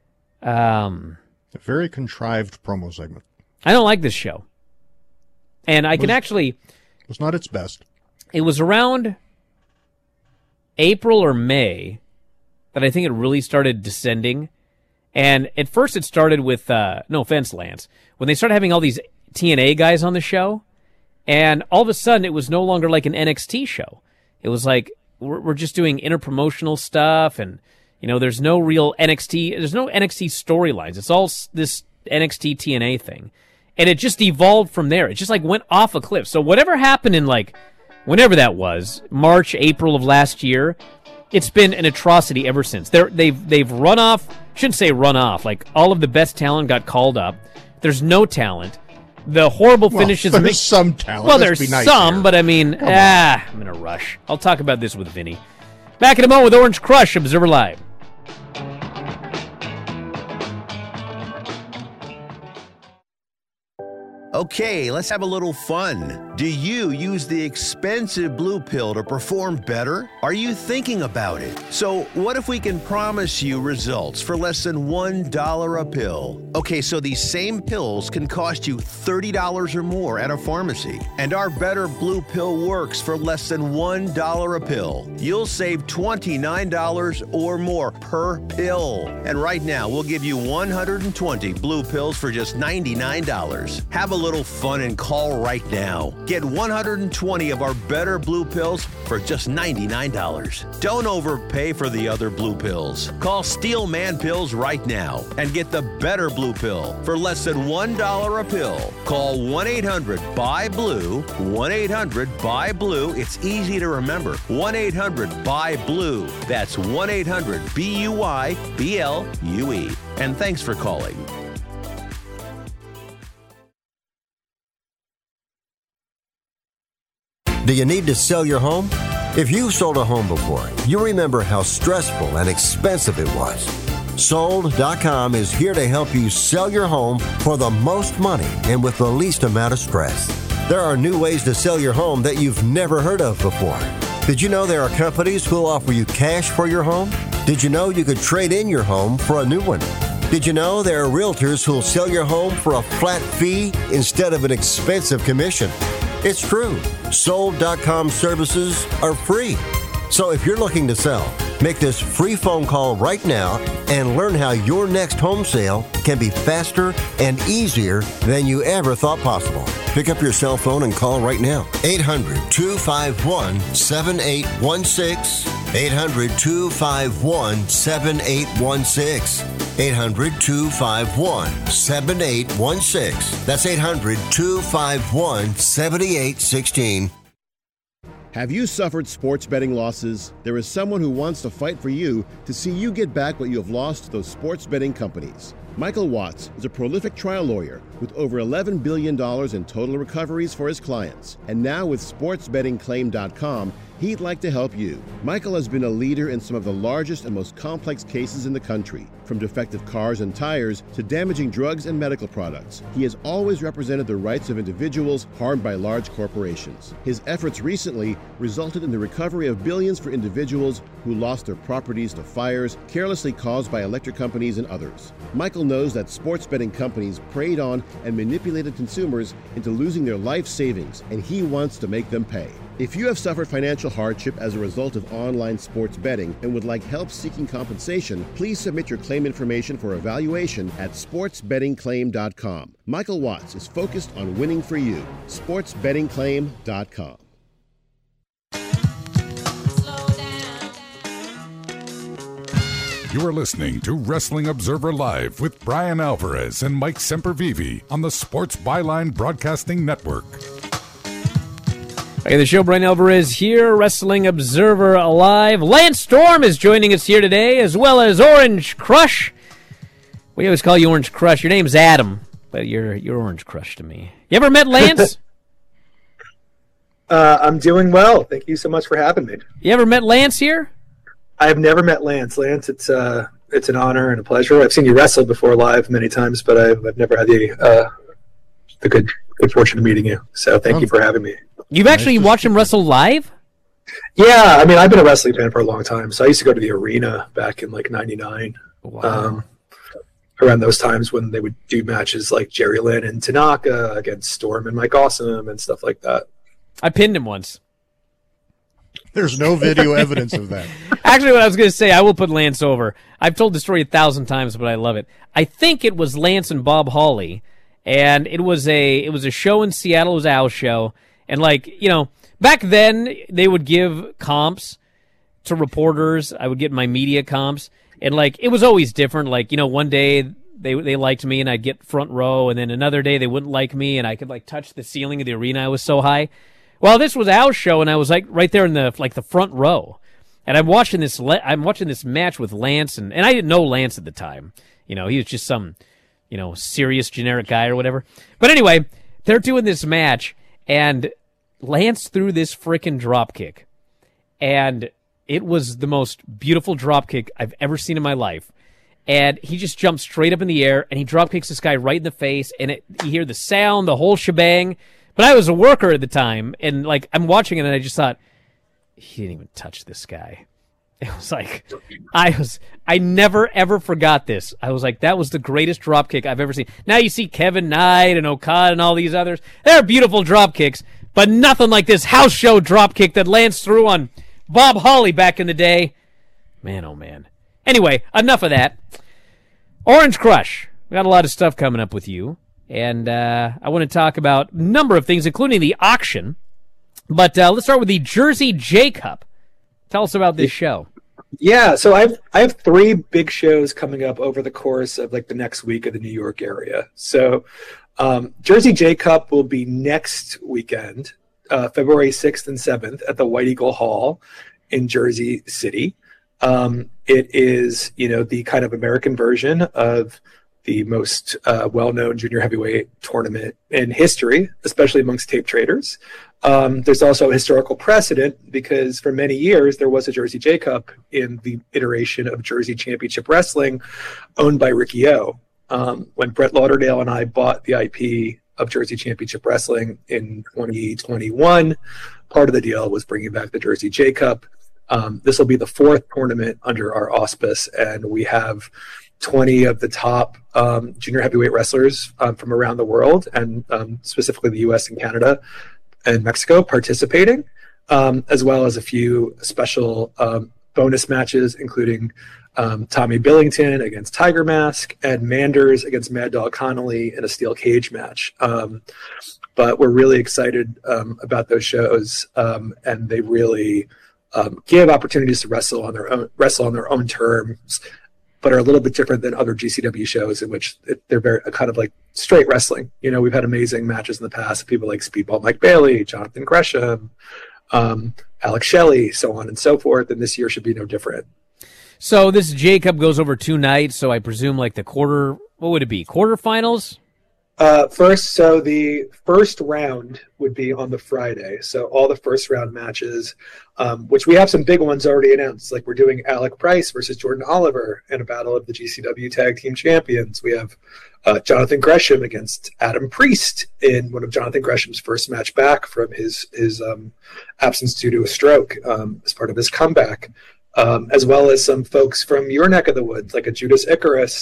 Um, a very contrived promo segment. I don't like this show. And I was, can actually... It was not its best. It was around April or May that I think it really started descending. And at first it started with, uh, no offense, Lance, when they started having all these T N A guys on the show, and all of a sudden it was no longer like an N X T show. It was like, we're, we're just doing interpromotional stuff, and, you know, there's no real N X T, there's no N X T storylines. It's all this N X T T N A thing. And it just evolved from there. It just like went off a cliff. So whatever happened in like, whenever that was, March, April of last year, it's been an atrocity ever since. They're, they've they've run off, shouldn't say run off, like all of the best talent got called up. There's no talent. The horrible well, finishes. There's make, some talent. Well, Let's there's be nice some, here. but I mean, Come ah, on. I'm in a rush. I'll talk about this with Vinny. Back in a moment with Orange Crush, Observer Live. Okay, let's have a little fun. Do you use the expensive blue pill to perform better? Are you thinking about it? So what if we can promise you results for less than one dollar a pill? Okay, so these same pills can cost you thirty dollars or more at a pharmacy. And our Better Blue Pill works for less than one dollar a pill. You'll save twenty-nine dollars or more per pill. And right now, we'll give you one hundred twenty blue pills for just ninety-nine dollars. Have a little fun and call right now. Get one hundred twenty of our Better Blue Pills for just ninety-nine dollars. Don't overpay for the other blue pills. Call Steel Man Pills right now and get the Better Blue Pill for less than one dollar a pill. Call one eight hundred B U Y blue, one eight hundred B U Y blue. It's easy to remember. one eight hundred B U Y blue. That's one eight hundred B U Y B L U E. And thanks for calling. Do you need to sell your home? If you've sold a home before, you remember how stressful and expensive it was. Sold dot com is here to help you sell your home for the most money and with the least amount of stress. There are new ways to sell your home that you've never heard of before. Did you know there are companies who'll offer you cash for your home? Did you know you could trade in your home for a new one? Did you know there are realtors who'll sell your home for a flat fee instead of an expensive commission? It's true. Sold dot com services are free. So if you're looking to sell, make this free phone call right now and learn how your next home sale can be faster and easier than you ever thought possible. Pick up your cell phone and call right now. eight hundred two five one seven eight one six. eight hundred two five one seven eight one six. eight hundred two five one seven eight one six. That's eight hundred two five one seven eight one six. Have you suffered sports betting losses? There is someone who wants to fight for you to see you get back what you have lost to those sports betting companies. Michael Watts is a prolific trial lawyer with over eleven billion dollars in total recoveries for his clients. And now with sports betting claim dot com, he'd like to help you. Michael has been a leader in some of the largest and most complex cases in the country, from defective cars and tires to damaging drugs and medical products. He has always represented the rights of individuals harmed by large corporations. His efforts recently resulted in the recovery of billions for individuals who lost their properties to fires carelessly caused by electric companies and others. Michael knows that sports betting companies preyed on and manipulated consumers into losing their life savings, and he wants to make them pay. If you have suffered financial hardship as a result of online sports betting and would like help seeking compensation, please submit your claim information for evaluation at sports betting claim dot com. Michael Watts is focused on winning for you. sports betting claim dot com. You are listening to Wrestling Observer Live with Brian Alvarez and Mike Sempervive on the Sports Byline Broadcasting Network. Okay, the show, Brian Alvarez here, Wrestling Observer Live. Lance Storm is joining us here today, as well as Orange Crush. We always call you Orange Crush. Your name's Adam, but you're you're Orange Crush to me. You ever met Lance? uh, I'm doing well. Thank you so much for having me. You ever met Lance here? I've never met Lance. Lance, it's uh, it's an honor and a pleasure. I've seen you wrestle before live many times, but I've, I've never had the uh, the good good fortune of meeting you. So thank oh. you for having me. You've actually nice watched him wrestle live? Yeah, I mean, I've been a wrestling fan for a long time. So I used to go to the arena back in like ninety-nine. Wow. Um, around those times when they would do matches like Jerry Lynn and Tanaka against Storm and Mike Awesome and stuff like that. I pinned him once. There's no video evidence of that. Actually, what I was going to say, I will put Lance over. I've told the story a thousand times, but I love it. I think it was Lance and Bob Hawley, and it was a it was a show in Seattle. It was a house show. And, like, you know, back then they would give comps to reporters. I would get my media comps. And, like, it was always different. Like, you know, one day they they liked me and I'd get front row. And then another day they wouldn't like me and I could, like, touch the ceiling of the arena. I was so high. Well, this was our show and I was, like, right there in the, like, the front row. And I'm watching this I'm watching this match with Lance. And, and I didn't know Lance at the time. You know, he was just some, you know, serious generic guy or whatever. But anyway, they're doing this match. And Lance threw this frickin' drop kick, and it was the most beautiful drop kick I've ever seen in my life. And he just jumped straight up in the air, and he drop kicks this guy right in the face, and it, you hear the sound, the whole shebang. But I was a worker at the time, and like I'm watching it, and I just thought, he didn't even touch this guy. It was like, I was, I never ever forgot this. I was like, that was the greatest drop kick I've ever seen. Now you see Kevin Knight and Okada and all these others. They're beautiful drop kicks, but nothing like this house show drop kick that Lance threw on Bob Hawley back in the day. Man, oh man. Anyway, enough of that. Orange Crush. We got a lot of stuff coming up with you, and uh, I want to talk about a number of things, including the auction. But uh, let's start with the Jersey J Cup. Tell us about this show. Yeah, so I've I have three big shows coming up over the course of like the next week of the New York area. So um, Jersey J Cup will be next weekend, uh, February sixth and seventh at the White Eagle Hall in Jersey City. Um, it is, you know, the kind of American version of the most uh, well-known junior heavyweight tournament in history, especially amongst tape traders. Um, there's also a historical precedent because for many years there was a Jersey J Cup in the iteration of Jersey Championship Wrestling owned by Ricky O. Um, when Brett Lauderdale and I bought the I P of Jersey Championship Wrestling in twenty twenty-one, part of the deal was bringing back the Jersey J Cup. Um, this will be the fourth tournament under our auspice, and we have twenty of the top um, junior heavyweight wrestlers um, from around the world, and um, specifically the U S and Canada and Mexico participating, um, as well as a few special um, bonus matches, including um, Tommy Billington against Tiger Mask and Manders against Mad Dog Connolly in a steel cage match. Um, but we're really excited um, about those shows, um, and they really um, give opportunities to wrestle on their own, wrestle on their own terms, but are a little bit different than other G C W shows in which it, they're very kind of like straight wrestling. You know, we've had amazing matches in the past. People like Speedball Mike Bailey, Jonathan Gresham, um, Alex Shelley, so on and so forth. And this year should be no different. So this J Cup goes over two nights. So I presume like the quarter, what would it be? Quarterfinals? Uh, first, so the first round would be on the Friday. So all the first round matches, um, which we have some big ones already announced. Like we're doing Alec Price versus Jordan Oliver in a battle of the G C W Tag Team Champions. We have uh, Jonathan Gresham against Adam Priest in one of Jonathan Gresham's first match back from his his um, absence due to a stroke um, as part of his comeback, um, as well as some folks from your neck of the woods, like a Judas Icarus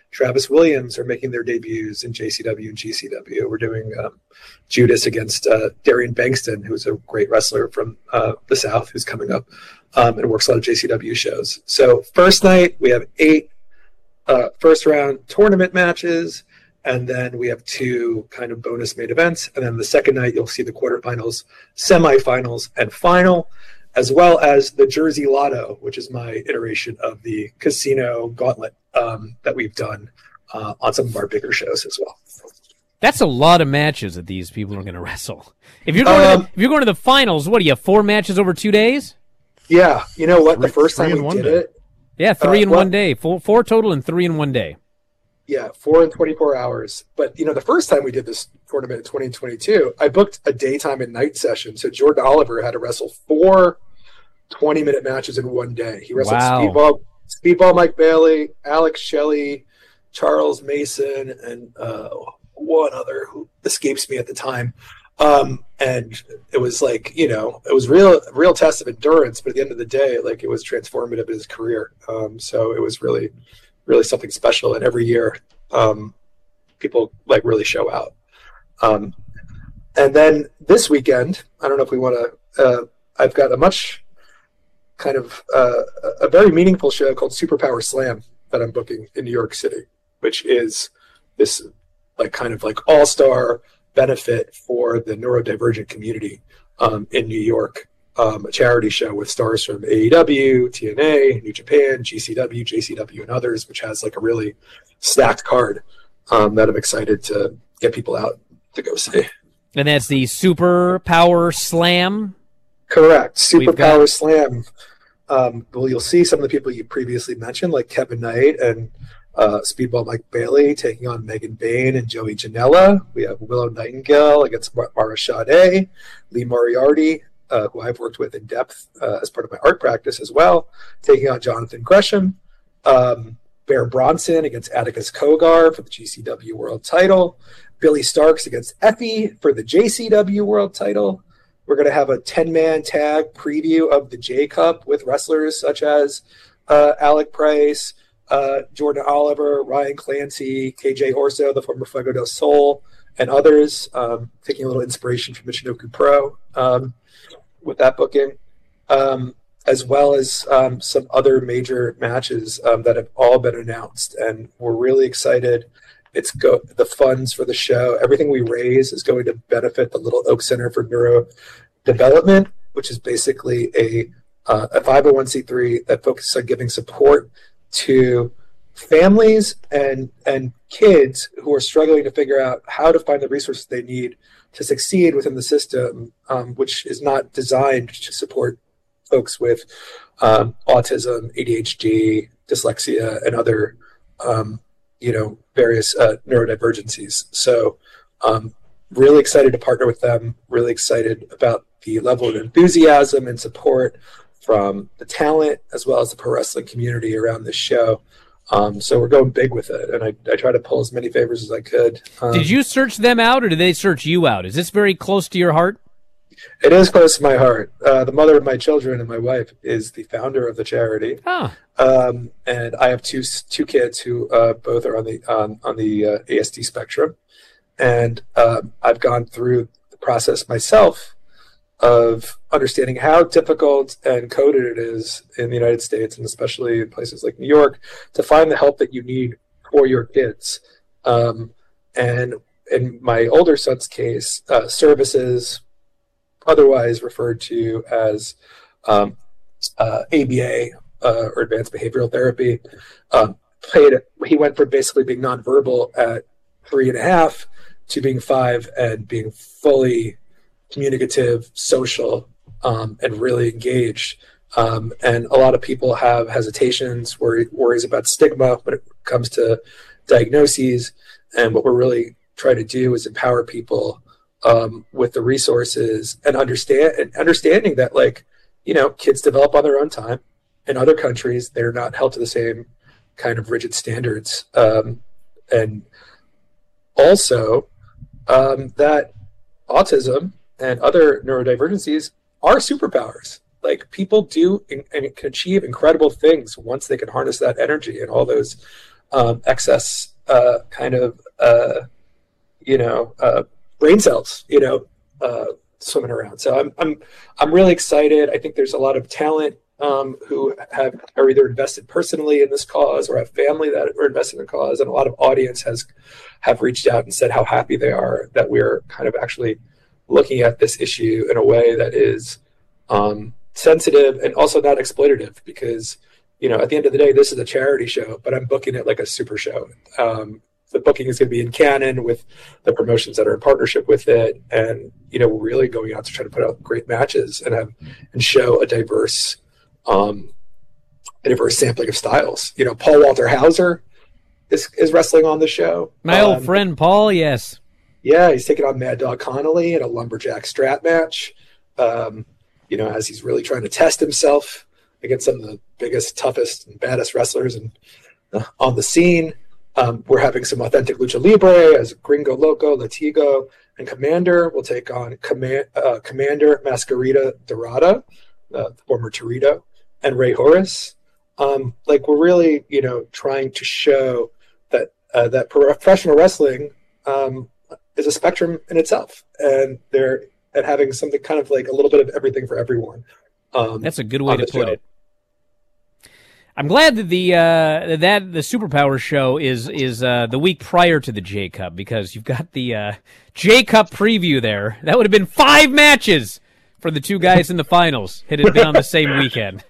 Travis Williams are making their debuts in J C W and G C W. We're doing um, Judas against uh, Darian Bankston, who's a great wrestler from uh, the South, who's coming up um, and works a lot of J C W shows. So first night, we have eight uh, first round tournament matches, and then we have two kind of bonus main events. And then the second night, you'll see the quarterfinals, semifinals, and final, as well as the Jersey Lotto, which is my iteration of the casino gauntlet um, that we've done uh, on some of our bigger shows as well. That's a lot of matches that these people are going to wrestle. If you're going, um, to the, if you're going to the finals, what do you have, four matches over two days? Yeah, you know what? Three, the first time we did day. it, yeah, three uh, in well, one day, four, four total and three in one day. Yeah, four in twenty-four hours. But, you know, the first time we did this tournament in twenty twenty-two, I booked a daytime and night session. So Jordan Oliver had to wrestle four twenty-minute matches in one day. He wrestled Wow. Speedball, Speedball Mike Bailey, Alex Shelley, Charles Mason, and uh, one other who escapes me at the time. Um, and it was like, you know, it was real, real test of endurance. But at the end of the day, like, it was transformative in his career. Um, so it was really, really something special. And every year, um, people like really show out. Um, and then this weekend, I don't know if we want to, uh, I've got a much kind of, uh, a very meaningful show called Superpower Slam that I'm booking in New York City, which is this like kind of like all-star benefit for the neurodivergent community um, in New York, um, a charity show with stars from A E W, T N A, New Japan, G C W, J C W, and others, which has like a really stacked card um, that I'm excited to get people out to go see. And that's the Super Power Slam? Correct. Super got- Power Slam. Um, well, you'll see some of the people you previously mentioned, like Kevin Knight and uh, Speedball Mike Bailey taking on Megan Bain and Joey Janela. We have Willow Nightingale against Mar- Mara Sade, Lee Moriarty, uh, who I've worked with in depth uh, as part of my art practice as well, taking on Jonathan Gresham. Um, Bear Bronson against Atticus Kogar for the G C W World title. Billy Starks against Effie for the J C W World title. We're going to have a ten-man tag preview of the J-Cup with wrestlers such as uh, Alec Price, uh, Jordan Oliver, Ryan Clancy, K J Orso, the former Fuego del Sol, and others, um, taking a little inspiration from Michinoku Pro um, with that booking, um, as well as um, some other major matches um, that have all been announced. And we're really excited. It's go the funds for the show. Everything we raise is going to benefit the Little Oak Center for Neuro Development, which is basically a uh, a five oh one c three that focuses on giving support to families and and kids who are struggling to figure out how to find the resources they need to succeed within the system, um, which is not designed to support folks with um, autism, A D H D, dyslexia, and other um, you know, various uh, neurodivergencies. So um, really excited to partner with them, really excited about the level of enthusiasm and support from the talent as well as the pro wrestling community around this show. Um, so we're going big with it, and I, I try to pull as many favors as I could. Um, Did you search them out, or did they search you out? Is this very close to your heart? It is close to my heart. Uh, the mother of my children and my wife is the founder of the charity. Huh. Um, and I have two two kids who uh, both are on the on, on the uh, A S D spectrum. And um, I've gone through the process myself of understanding how difficult and coded it is in the United States, and especially in places like New York, to find the help that you need for your kids. Um, and in my older son's case, uh, services, otherwise referred to as um, uh, A B A uh, or advanced behavioral therapy, um, played. He went from basically being nonverbal at three and a half to being five and being fully communicative, social, um, and really engaged. Um, and a lot of people have hesitations, worry, worries about stigma when it comes to diagnoses. And what we're really trying to do is empower people um, with the resources and understand and understanding that, like, you know, kids develop on their own time. In other countries, they're not held to the same kind of rigid standards. Um, and also um, that autism and other neurodivergencies are superpowers. Like, people do in, and can achieve incredible things once they can harness that energy and all those um, excess uh, kind of, uh, you know, uh, brain cells, you know, uh, swimming around. So I'm, I'm, I'm really excited. I think there's a lot of talent um, who have are either invested personally in this cause or have family that are invested in the cause. And a lot of audience has, have reached out and said how happy they are that we're kind of actually looking at this issue in a way that is um, sensitive and also not exploitative, because, you know, at the end of the day, this is a charity show, but I'm booking it like a super show. Um, the booking is going to be in canon with the promotions that are in partnership with it. And, you know, we're really going out to try to put out great matches and have, and show a diverse, um, a diverse sampling of styles. You know, Paul Walter Hauser is, is wrestling on the show. My um, old friend, Paul. Yes. Yeah. He's taking on Mad Dog Connolly in a lumberjack strap match. Um, you know, as he's really trying to test himself against some of the biggest, toughest, and baddest wrestlers and uh, on the scene. Um, we're having some authentic lucha libre as Gringo Loco, Latigo, and Commander will take on Command, uh, Commander Mascarita Dorada, uh, former Torito, and Ray Horace. Um, like we're really, you know, trying to show that uh, that professional wrestling um, is a spectrum in itself, and they're and having something kind of like a little bit of everything for everyone. Um, That's a good way to put show. it. I'm glad that the uh, that the Superpower show is is uh, the week prior to the J Cup, because you've got the uh, J Cup preview there. That would have been five matches for the two guys in the finals had it been on the same weekend.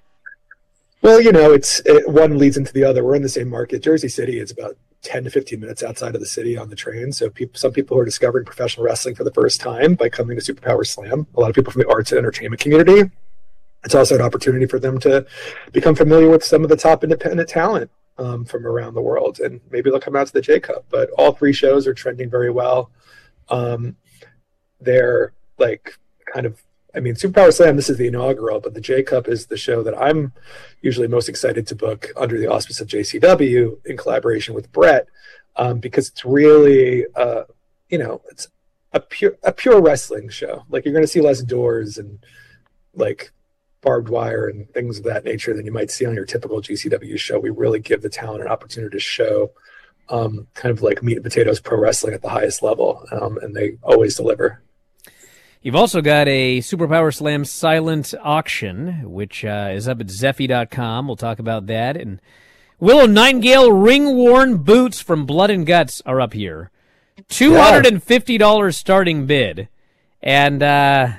Well, you know, it's it, one leads into the other. We're in the same market. Jersey City is about ten to fifteen minutes outside of the city on the train. So people, some people who are discovering professional wrestling for the first time by coming to Superpower Slam, a lot of people from the arts and entertainment community. It's also an opportunity for them to become familiar with some of the top independent talent um, from around the world, and maybe they'll come out to the J Cup. But all three shows are trending very well. Um, they're like kind of, I mean, Superpower Slam, this is the inaugural, but the J Cup is the show that I'm usually most excited to book under the auspice of J C W in collaboration with Brett, um, because it's really, uh, you know, it's a pure a pure wrestling show. Like you're going to see less doors and like barbed wire and things of that nature than you might see on your typical G C W show. We really give the talent an opportunity to show um, kind of like meat and potatoes pro wrestling at the highest level, um, and they always deliver. You've also got a Superpower Slam silent auction, which uh, is up at Zeffy dot com. We'll talk about that. And Willow Nightingale ring-worn boots from Blood and Guts are up here. two hundred fifty dollars yeah. starting bid. And uh,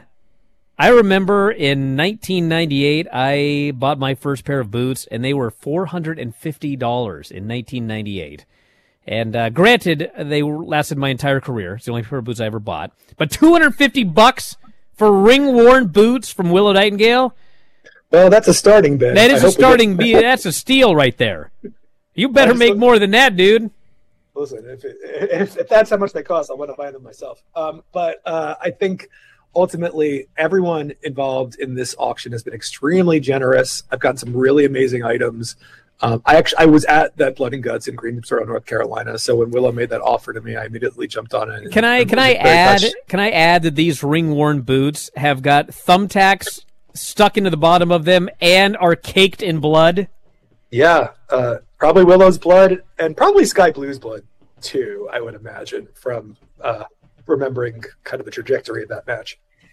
I remember in nineteen ninety-eight, I bought my first pair of boots, and they were four hundred fifty dollars in nineteen ninety-eight. And uh, granted, they lasted my entire career. It's the only pair of boots I ever bought. But two hundred fifty bucks for ring-worn boots from Willow Nightingale? Well, that's a starting bid. That is I a starting bid. That's a steal right there. You better make look- more than that, dude. Listen, if, it, if if that's how much they cost, I want to buy them myself. Um, but uh, I think ultimately everyone involved in this auction has been extremely generous. I've gotten some really amazing items. Um, I actually I was at that Blood and Guts in Greensboro, North Carolina. So when Willow made that offer to me, I immediately jumped on it. Can I can I add touched. can I add that these ring worn boots have got thumbtacks stuck into the bottom of them and are caked in blood? Yeah, uh, probably Willow's blood and probably Sky Blue's blood too. I would imagine from uh, remembering kind of the trajectory of that match.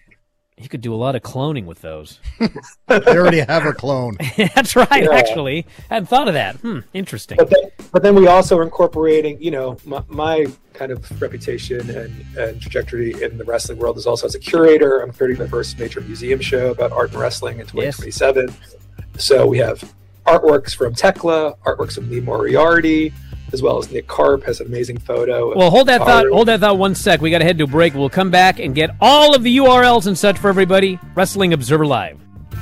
You could do a lot of cloning with those. They already have a clone. That's right, yeah. actually. I hadn't thought of that. Hmm, interesting. But then, but then we also are incorporating, you know, my, my kind of reputation and, and trajectory in the wrestling world is also as a curator. I'm creating the first major museum show about art and wrestling in twenty twenty-seven. Yes. So we have artworks from Tekla, artworks from Lee Moriarty, as well as Nick Karp has an amazing photo. Well, hold that art. thought. Hold that thought one sec. We got to head to a break. We'll come back and get all of the U R Ls and such for everybody. Wrestling Observer Live.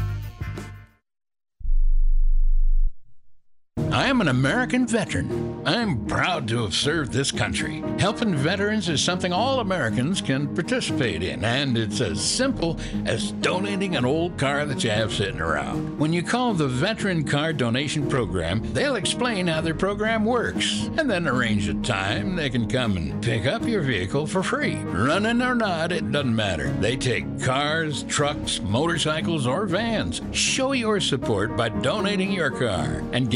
I am an American veteran. I'm proud to have served this country. Helping veterans is something all Americans can participate in, and it's as simple as donating an old car that you have sitting around. When you call the Veteran Car Donation Program, they'll explain how their program works, and then arrange a time they can come and pick up your vehicle for free. Running or not, it doesn't matter. They take cars, trucks, motorcycles, or vans. Show your support by donating your car and get a tax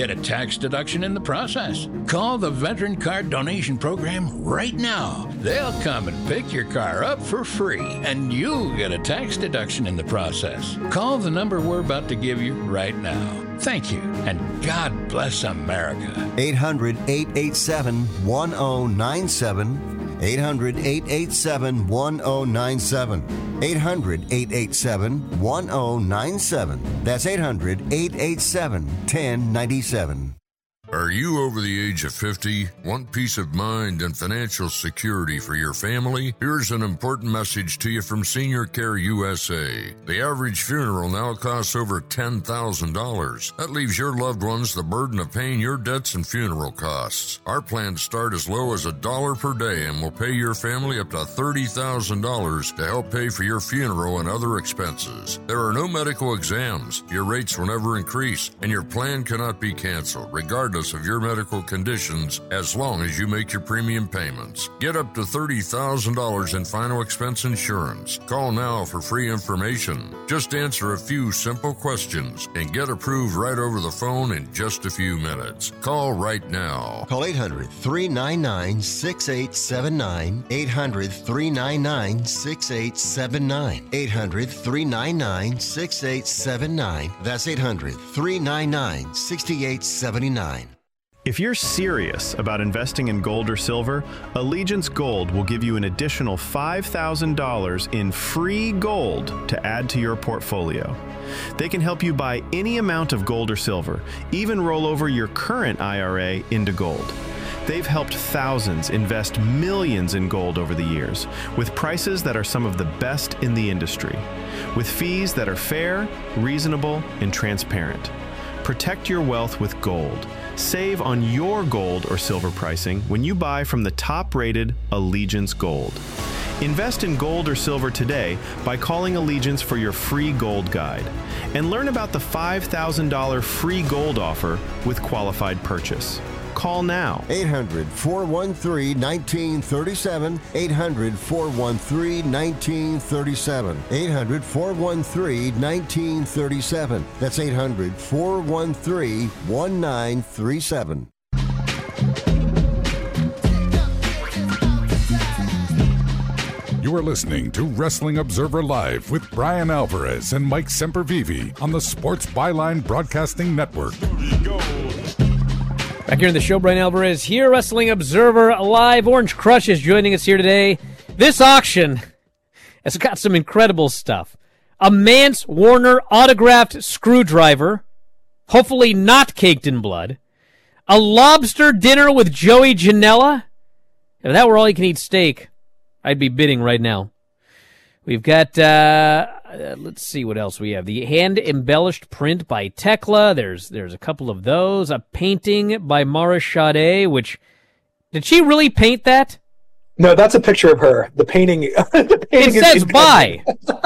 tax deduction in the process. Call the Veteran Card Donation Program right now. They'll come and pick your car up for free, and you'll get a tax deduction in the process. Call the number we're about to give you right now. Thank you, and God bless America. eight hundred, eight eight seven, one oh nine seven. eight hundred, eight eight seven, one oh nine seven. eight hundred, eight eight seven, one oh nine seven. That's eight hundred, eight eight seven, one oh nine seven. Are you over the age of fifty? Want peace of mind and financial security for your family? Here's an important message to you from Senior Care U S A. The average funeral now costs over ten thousand dollars. That leaves your loved ones the burden of paying your debts and funeral costs. Our plans start as low as a dollar per day and will pay your family up to thirty thousand dollars to help pay for your funeral and other expenses. There are no medical exams. Your rates will never increase, and your plan cannot be canceled, regardless of your medical conditions, as long as you make your premium payments. Get up to thirty thousand dollars in final expense insurance. Call now for free information. Just answer a few simple questions and get approved right over the phone in just a few minutes. Call right now. Call eight hundred, three nine nine, six eight seven nine. eight hundred, three nine nine, six eight seven nine. eight hundred, three nine nine, six eight seven nine. That's eight hundred, three nine nine, six eight seven nine. If you're serious about investing in gold or silver, Allegiance Gold will give you an additional five thousand dollars in free gold to add to your portfolio. They can help you buy any amount of gold or silver, even roll over your current I R A into gold. They've helped thousands invest millions in gold over the years, with prices that are some of the best in the industry, with fees that are fair, reasonable, and transparent. Protect your wealth with gold. Save on your gold or silver pricing when you buy from the top-rated Allegiance Gold. Invest in gold or silver today by calling Allegiance for your free gold guide. And learn about the five thousand dollars free gold offer with qualified purchase. Call now. eight hundred, four one three, one nine three seven. eight hundred, four one three, one nine three seven. eight hundred, four one three, one nine three seven. That's eight hundred, four one three, one nine three seven. You are listening to Wrestling Observer Live with Brian Alvarez and Mike Sempervive on the Sports Byline Broadcasting Network. Back here in the show, Brian Alvarez here, Wrestling Observer Live. Orange Crush is joining us here today. This auction has got some incredible stuff. A Mance Warner autographed screwdriver, hopefully not caked in blood. A lobster dinner with Joey Janela. If that were all you can eat steak, I'd be bidding right now. We've got, uh, uh, let's see what else we have. The hand-embellished print by Tekla. There's there's a couple of those. A painting by Mara Sade, which, did she really paint that? No, that's a picture of her. The painting, the painting it says by.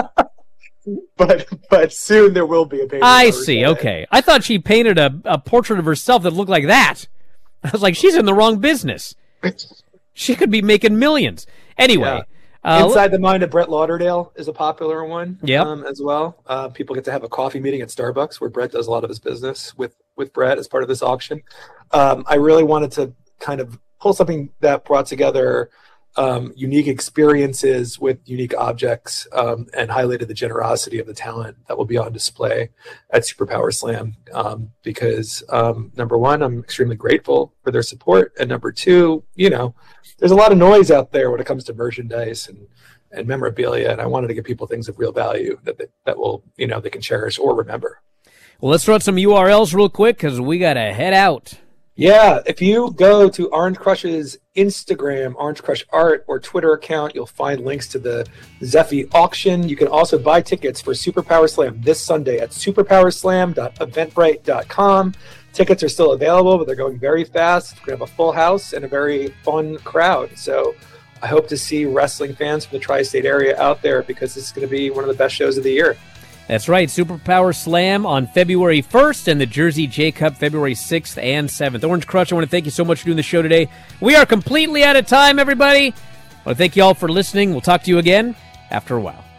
but but soon there will be a painting. I see, okay. I thought she painted a, a portrait of herself that looked like that. I was like, she's in the wrong business. She could be making millions. Anyway. Yeah. Uh, Inside the Mind of Brett Lauderdale is a popular one yep. um, as well. Uh, people get to have a coffee meeting at Starbucks where Brett does a lot of his business with, with Brett as part of this auction. Um, I really wanted to kind of pull something that brought together um, unique experiences with unique objects um, and highlighted the generosity of the talent that will be on display at Superpower Slam. Um, because um, number one, I'm extremely grateful for their support. And number two, you know, there's a lot of noise out there when it comes to merchandise and, and memorabilia, and I wanted to give people things of real value that they, that will, you know, they can cherish or remember. Well, let's throw out some U R Ls real quick because we got to head out. Yeah, if you go to Orange Crush's Instagram, Orange Crush Art, or Twitter account, you'll find links to the Zeffy auction. You can also buy tickets for Superpower Slam this Sunday at superpower slam dot eventbrite dot com. Tickets are still available, but they're going very fast. We're going to have a full house and a very fun crowd. So I hope to see wrestling fans from the tri-state area out there because this is going to be one of the best shows of the year. That's right. Superpower Slam on February first and the Jersey J Cup February sixth and seventh. Orange Crush, I want to thank you so much for doing the show today. We are completely out of time, everybody. I want to thank you all for listening. We'll talk to you again after a while.